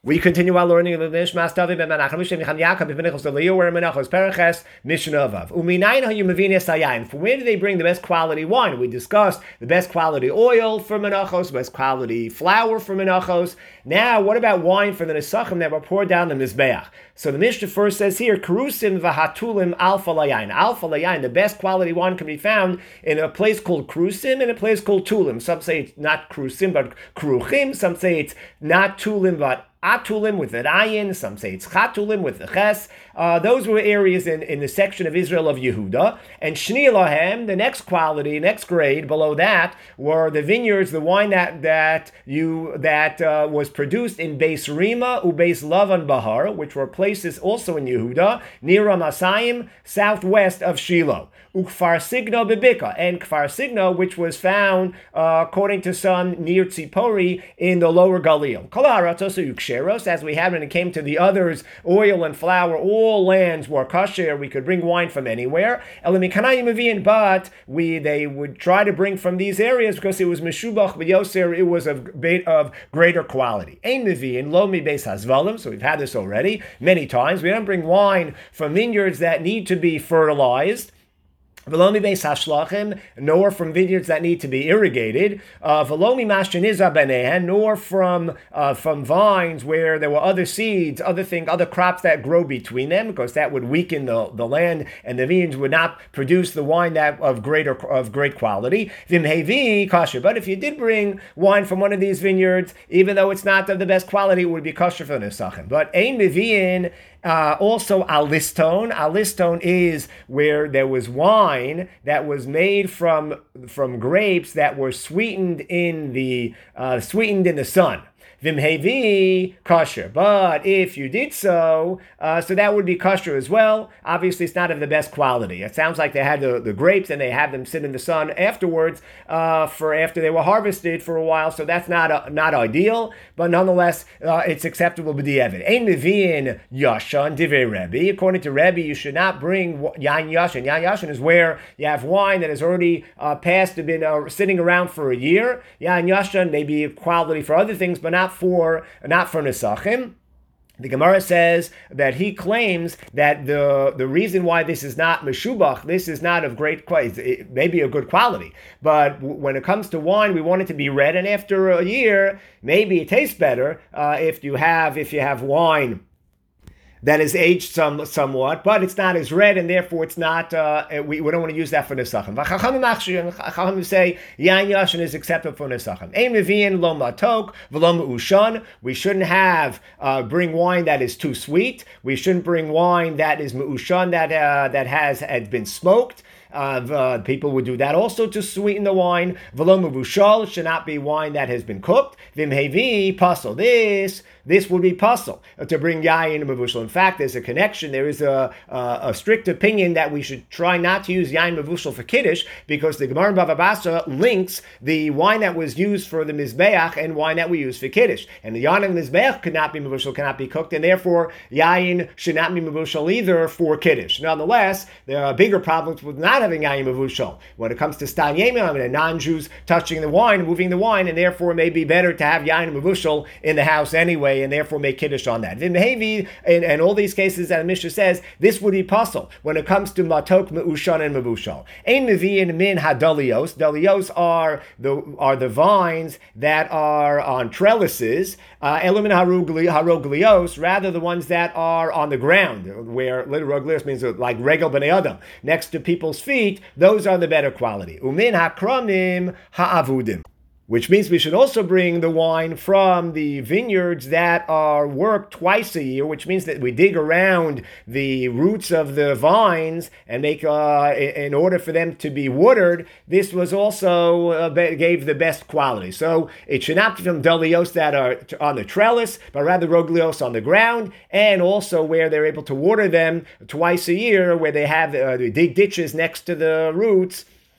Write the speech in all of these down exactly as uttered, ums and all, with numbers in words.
We continue our learning of the Nishmas David ben Menachem Mishnah Michan Yaakov ben Menachos Deliu where Menachos Pereches Mishnah Avav Uminayin Hayu Mevinis Hayayin. From where do they bring the best quality wine? We discussed the best quality oil for Menachos, best quality flour for Menachos. Now, what about wine for the Nesachim that were poured down the Mizbeach? So the Mishnah first says here, Krusim v'hatulim alpha layayin. Alpha layayin, the best quality wine can be found in a place called Krusim and a place called Tulim. Some say it's not Krusim but Kruchim. Some say it's not Tulim but Atulim with the ayin, some say it's Chatulim with the ches. Uh, those were areas in, in the section of Israel of Yehuda. And Shni Lahem, the next quality, next grade below that, were the vineyards, the wine that that you that uh, was produced in Beis Rima u Beis Lavan Bahar, which were places also in Yehuda, near Ramasayim, southwest of Shiloh. Ukfar Signo Bebika, and Kfar Signo, which was found, uh, according to some, near Tzipori in the lower Galil. As we had when it came to the others, oil and flour, all lands were kosher. We could bring wine from anywhere. But we they would try to bring from these areas because it was meshubach b'yoser, it was of, of greater quality. Ein mevi'in lo mi beis hazvalim, so we've had this already many times. We don't bring wine from vineyards that need to be fertilized, Velomi beis hashlachim, nor from vineyards that need to be irrigated. Velomi masheniza benehen, nor from uh, from vines where there were other seeds, other things, other crops that grow between them, because that would weaken the, the land, and the vineyards would not produce the wine that of greater of great quality. Vimhevi kosher. But if you did bring wine from one of these vineyards, even though it's not of the best quality, it would be kosher for the nesachim. But ein meviin. Uh, also, aliston. Aliston is where there was wine that was made from from grapes that were sweetened in the uh, sweetened in the sun. Vimhevi kosher. But if you did so, uh, so that would be kosher as well. Obviously, it's not of the best quality. It sounds like they had the, the grapes and they had them sit in the sun afterwards uh, for after they were harvested for a while. So that's not uh, not ideal. But nonetheless, uh, it's acceptable b'di'evid. Ein mevi'in yashan divrei Rebbe. According to Rebbe, you should not bring yain yashan. Yain yashan is where you have wine that has already uh, passed, been uh, sitting around for a year. Yain yashan may be quality for other things, but not for not for nesachim. The Gemara says that he claims that the, the reason why this is not meshubach, this is not of great quality, it may be a good quality, but when it comes to wine, we want it to be red, and after a year, maybe it tastes better uh, if you have if you have wine that is aged some somewhat, but it's not as red, and therefore it's not. Uh, we, we don't want to use that for nesachim. Chachamim say yain yashan is acceptable for nesachim. Ein mevi'in lo matok v'lo me'ushan. We shouldn't have uh, bring wine that is too sweet. We shouldn't bring wine that is me'ushan, that uh, that has had been smoked. Uh, uh, people would do that also to sweeten the wine. V'lo mevushal, should not be wine that has been cooked. Vimhevi pasol. This this would be pasol uh, to bring yain mevushal. In fact, there's a connection. There is a, a a strict opinion that we should try not to use yain mevushal for kiddush, because the Gemara in Bava Basra links the wine that was used for the mizbeach and wine that we use for kiddush. And the yain and the mizbeach could not be mevushal, cannot be cooked, and therefore yain should not be mevushal either for kiddush. Nonetheless, there are bigger problems with not having yain mevushal when it comes to stan yemim and non-Jews touching the wine, moving the wine, and therefore it may be better to have yain mevushal in the house anyway, and therefore make kiddush on that. Vimhevi, in, in all these cases that the Mishnah says, this would be possible when it comes to matok meushan and mevushal. Ein mevi'in min hadalios. Dalios are the are the vines that are on trellises. Elumin haroglios, rather the ones that are on the ground, where roglios means like regel b'nei adam, next to people's feet. Those are the better quality. Umin hakramim ha'avudim. Which means we should also bring the wine from the vineyards that are worked twice a year, which means that we dig around the roots of the vines and make, uh, in order for them to be watered, this was also, uh, gave the best quality. So it should not be from dolios that are on the trellis, but rather roglios on the ground, and also where they're able to water them twice a year, where they have, uh, they dig ditches next to the roots,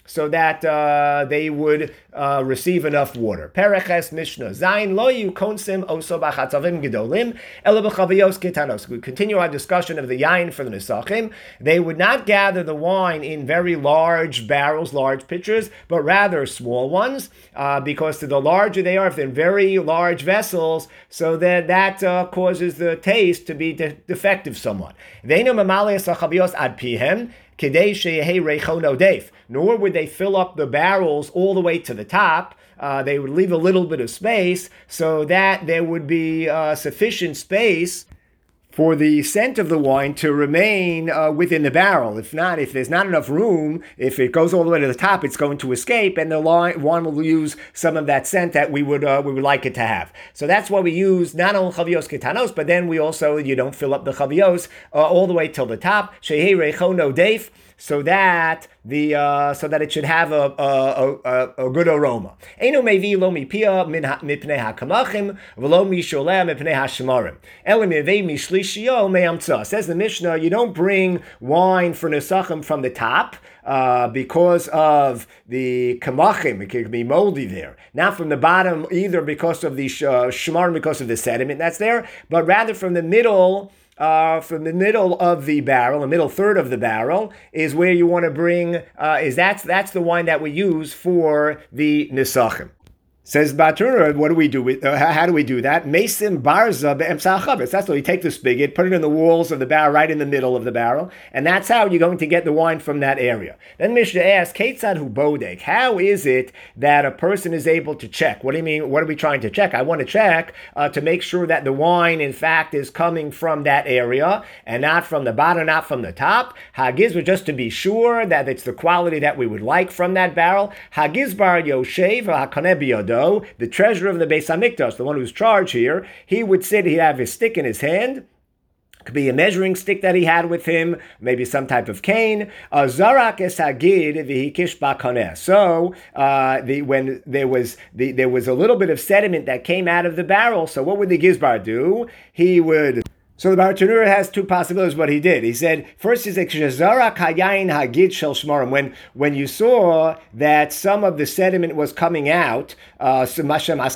so that uh, they would uh, receive enough water. Pereches Mishnah Zayin lo yu konsim oso b'chatzavim gedolim ela b'chavayos ketanos. We continue our discussion of the yain for the nesachim. They would not gather the wine in very large barrels, large pitchers, but rather small ones, uh, because the larger they are, if they're in very large vessels, so that that uh, causes the taste to be de- defective somewhat. Ve'enu mamalias hachavayos ad pihem. Nor would they fill up the barrels all the way to the top. Uh, they would leave a little bit of space so that there would be uh, sufficient space for the scent of the wine to remain uh, within the barrel. If not, if there's not enough room, if it goes all the way to the top, it's going to escape, and the wine will lose some of that scent that we would uh, we would like it to have. So that's why we use not only chaviyos ketanos, but then we also, you don't fill up the chaviyos uh, all the way till the top. Shehei reichono deif, so that the uh, so that it should have a a, a, a good aroma. Eino mevi lo mipia mipnei hakamachim v'lo misholeh mipnei hashemarim. Elim mevei mishlishio me'amtza. Says the Mishnah, you don't bring wine for nesachim from the top uh, because of the kamachim. It could be moldy there. Not from the bottom either because of the uh, shemarim, because of the sediment that's there, but rather from the middle. Uh, from the middle of the barrel, the middle third of the barrel, is where you want to bring, uh, is that's that's the wine that we use for the nesachim. Says Batura, what do we do with, uh, how do we do that? Mesim barza be'emsa chavetz. That's what you take the spigot, put it in the walls of the barrel, right in the middle of the barrel, and that's how you're going to get the wine from that area. Then Mishnah asks, Ketzad hu bodek? How is it that a person is able to check? What do you mean, what are we trying to check? I want to check uh, to make sure that the wine, in fact, is coming from that area, and not from the bottom, not from the top. Hagizbar, just to be sure that it's the quality that we would like from that barrel. Hagizbar yoshev hakaneh biyado. The treasurer of the Beis Hamikdash, the one who's charged here, he would sit, he'd have his stick in his hand. Could be a measuring stick that he had with him, maybe some type of cane. Zarak es hagid v'hikish b'kaneh. So uh, the, when there was the, there was a little bit of sediment that came out of the barrel. So what would the gizbar do? He would. So the Bartanura has two possibilities what he did. He said, first he said, when, when you saw that some of the sediment was coming out, uh, so the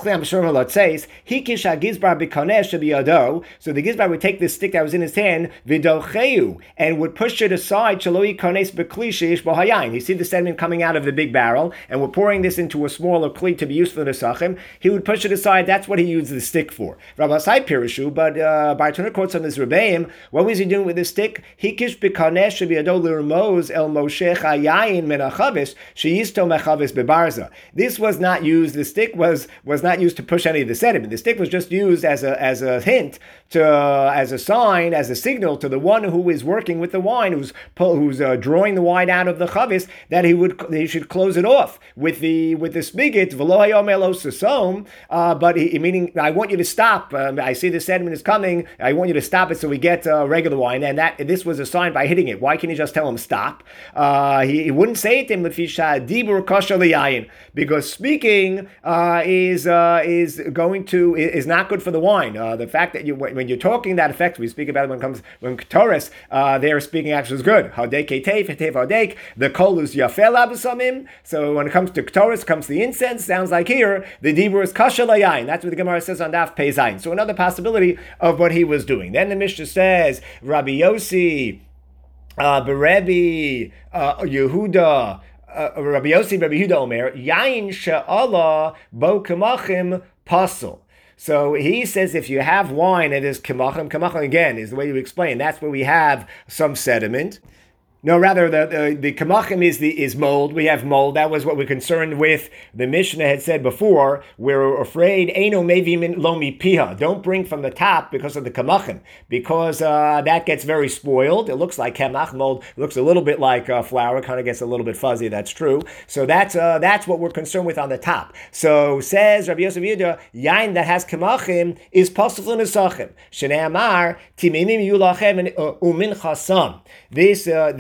Gizbar would take the stick that was in his hand, and would push it aside. You see the sediment coming out of the big barrel, and we're pouring this into a smaller kli to be used for the nesachim. He would push it aside. That's what he used the stick for. Rabbi Sai Pirishu, but uh, Bartanura quotes on this Rebbeim, what was he doing with the stick? Hikish b'kanesh shebiyado l'rmoz el moshech hayayin min hachavis sheyisto mechavis bebarza. This was not used. The stick was was not used to push any of the sediment. The stick was just used as a as a hint to uh, as a sign, as a signal to the one who is working with the wine, who's who's uh, drawing the wine out of the chavis, that he would he should close it off with the with the spigot. V'lo hayom elo sasom. But he, meaning, I want you to stop. Um, I see the sediment is coming. I want you to stop it so we get uh, regular wine, and that this was a sign by hitting it. Why can't you just tell him stop? Uh, he, he wouldn't say it to him because speaking uh, is uh, is going to is not good for the wine. Uh, the fact that you when you're talking that affects, we speak about it when it comes when Torres, uh, their speaking actually is good. The kol is yafel abusamim. So when it comes to Torres, comes the incense. Sounds like here the dibur is kasha layayin. That's what the Gemara says on Daf Pei Zayin. So another possibility of what he was doing. Then the Mishnah says, Rabbi Yossi, uh, Berebi, uh, Yehuda, uh, Rabbi Yossi, Rabbi Yehuda Omer, Yain she'ala bo kamachim pasul. So he says if you have wine and there's kamachim, kamachim again is the way you explain. That's where we have some sediment. No, rather the the, the kamachim is the is mold. We have mold. That was what we're concerned with. The Mishnah had said before. We're afraid eino mevi min lo mipiha. Don't bring from the top because of the kamachim, because uh, that gets very spoiled. It looks like kamach mold. It looks a little bit like uh, flour. Kind of gets a little bit fuzzy. That's true. So that's uh, that's what we're concerned with on the top. So says Rabbi Yosef Yehuda, yain that has kamachim is possible in nesachim. Shnei amar timimim yulachem umin chasam. This uh, they.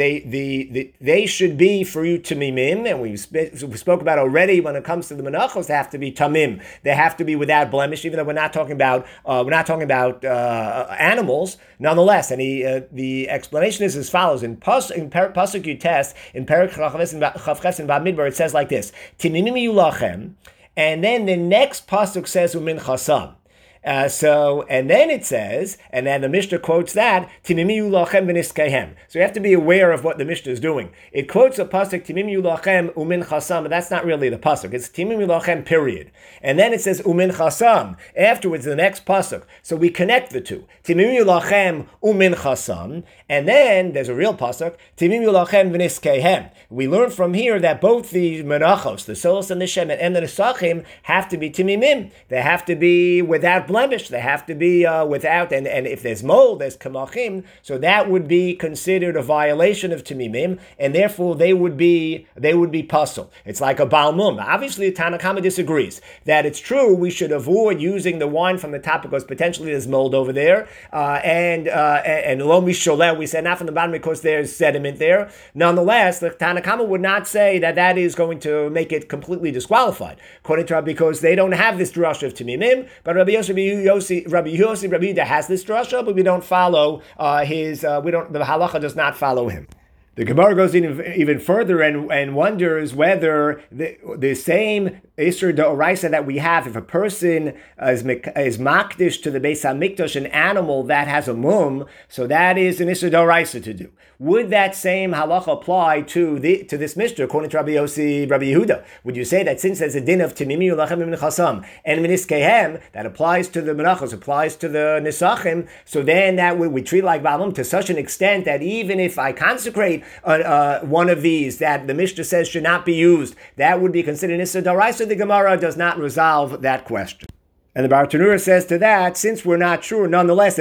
they the, the they should be for you tamimim, and we, sp- we spoke about already when it comes to the menachos, they have to be tamim. They have to be without blemish, even though we're not talking about uh, we're not talking about uh, animals. Nonetheless, and he, uh, the explanation is as follows: in Pas in per, Pasuk Yutes in Perek Chavches and Bamidbar, it says like this: Tinimim yulachem, and then the next pasuk says umin chasam. Uh, so, and then it says, and then the Mishnah quotes that, Tinimiyu lachem v'niskehem. So you have to be aware of what the Mishnah is doing. It quotes a pasuk, Tinimiyu lachem umin chasam, but that's not really the pasuk. It's Tinimiyu lachem, period. And then it says umin chasam. Afterwards, the next pasuk. So we connect the two. Tinimiyu lachem umin chasam. And then there's a real pasuk, Tinimiyu lachem v'niskehem. We learn from here that both the menachos, the solos and the shemet, and the nesachim have to be timimim. They have to be without blemish. They have to be uh, without, and, and if there's mold, there's kamachim, so that would be considered a violation of timimim, and therefore they would be they would be puzzle. It's like a balmum. Obviously, Tanna Kama disagrees that it's true we should avoid using the wine from the top because potentially there's mold over there, uh, and uh, and lo misholeh, we said not from the bottom because there's sediment there. Nonetheless, the Tanna Kama would not say that that is going to make it completely disqualified, according to Rabbi, because they don't have this drush of timimim, but Rabbi Yosef Yossi, Rabbi Yossi, Rabbi Yehuda has this drasha, but we don't follow uh, his. Uh, we don't. The halacha does not follow him. The Gemara goes in even further and, and wonders whether the, the same Isur D'Oraisa that we have, if a person is, is makdish to the Beis HaMikdash, an animal that has a mum, so that is an Isur D'Oraisa to do. Would that same halacha apply to the to this Mishnah, according to Rabbi Yossi, Rabbi Yehuda? Would you say that since there's a din of Timimi Ulachem Min Chasam and Miniskehem, that applies to the Menachos, applies to the Nisachim, so then that we, we treat like Baalum to such an extent that even if I consecrate uh, uh, one of these that the Mishnah says should not be used, that would be considered Isur D'Oraisa? The Gemara does not resolve that question. And the Bartanura says to that, since we're not sure, nonetheless,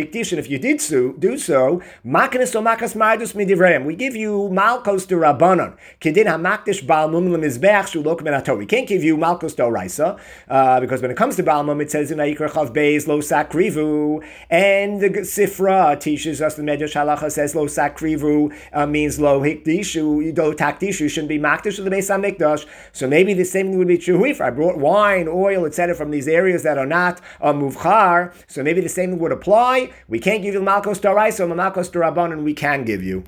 if you did so, do so, we give you malkos to Rabbanon. We can't give you malkos to Oraisa, uh, because when it comes to Balmum, it says in Ayikra Chav Beis lo sakrivu, and the Sifra teaches us, the Medrash Halacha says lo sakrivu uh, means lo hikdishu, lo takdishu, shouldn't be makdish to the Beis HaMikdash. So maybe the same thing would be true if I brought wine, oil, et cetera from these areas that are not a muvchar, so maybe the same thing would apply. We can't give you the malkos d'oraisa, or the malkos d'rabbanan we can give you.